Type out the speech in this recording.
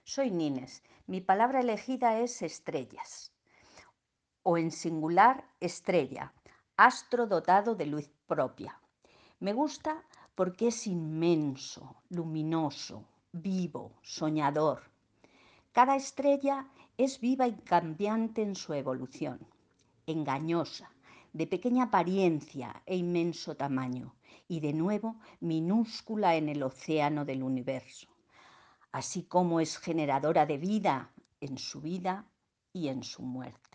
Soy Nines. Mi palabra elegida es estrellas, o en singular estrella, astro dotado de luz propia. Me gusta porque es inmenso, luminoso, vivo, soñador. Cada estrella es viva y cambiante en su evolución, engañosa, de pequeña apariencia e inmenso tamaño, y de nuevo minúscula en el océano del universo, así como es generadora de vida en su vida y en su muerte.